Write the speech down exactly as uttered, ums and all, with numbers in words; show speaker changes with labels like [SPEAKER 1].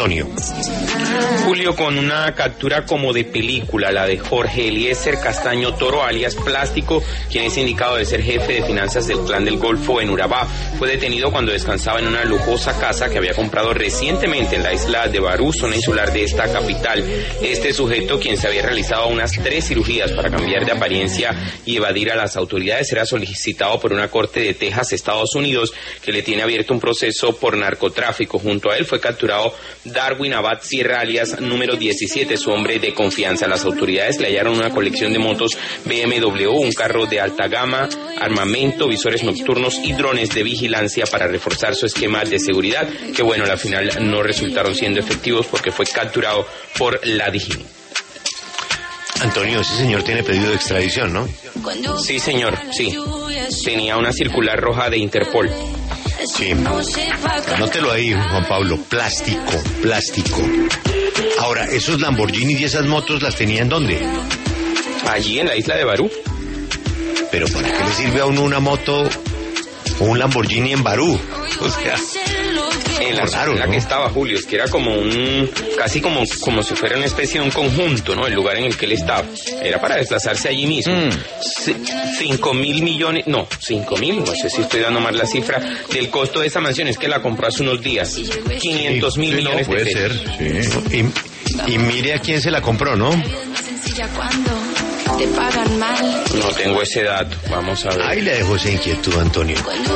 [SPEAKER 1] Antonio.
[SPEAKER 2] Julio, con una captura como de película, la de Jorge Eliezer Castaño Toro, alias Plástico, quien es indicado de ser jefe de finanzas del Clan del Golfo en Urabá. Fue detenido cuando descansaba en una lujosa casa que había comprado recientemente en la isla de Barú, zona insular de esta capital. Este sujeto, quien se había realizado unas tres cirugías para cambiar de apariencia y evadir a las autoridades, era solicitado por una corte de Texas, Estados Unidos, que le tiene abierto un proceso por narcotráfico. Junto a él fue capturado Darwin Abad Sierra, alias número diecisiete, su hombre de confianza. Las autoridades le hallaron una colección de motos B M W, un carro de alta gama, armamento, visores nocturnos y drones de vigilancia para reforzar su esquema de seguridad, que bueno, al final no resultaron siendo efectivos porque fue capturado por la D G I.
[SPEAKER 1] Antonio, ese señor tiene pedido de extradición, ¿no?
[SPEAKER 2] Sí, señor, sí. Tenía una circular roja de Interpol.
[SPEAKER 1] Sí. Anótelo ahí, Juan Pablo. Plástico, plástico. Ahora, ¿esos Lamborghinis y esas motos las tenía en dónde?
[SPEAKER 2] Allí, en la isla de Barú.
[SPEAKER 1] ¿Pero para qué le sirve a uno una moto o un Lamborghini en Barú? O sea...
[SPEAKER 2] En la,
[SPEAKER 1] raro,
[SPEAKER 2] en la
[SPEAKER 1] ¿no?
[SPEAKER 2] que estaba Julio, es que era como un, casi como, como si fuera una especie de un conjunto, ¿no? El lugar en el que él estaba. Era para desplazarse allí mismo.
[SPEAKER 1] Mm.
[SPEAKER 2] C- cinco mil millones, no, cinco mil, no sé si estoy dando mal la cifra, del costo de esa mansión, es que la compró hace unos días. quinientos mil
[SPEAKER 1] Sí,
[SPEAKER 2] millones
[SPEAKER 1] no, puede
[SPEAKER 2] de pesos.
[SPEAKER 1] ser, sí. Y, y mire a quién se la compró, ¿no?
[SPEAKER 2] No tengo ese dato, vamos a ver.
[SPEAKER 1] Ahí le dejo esa inquietud, Antonio.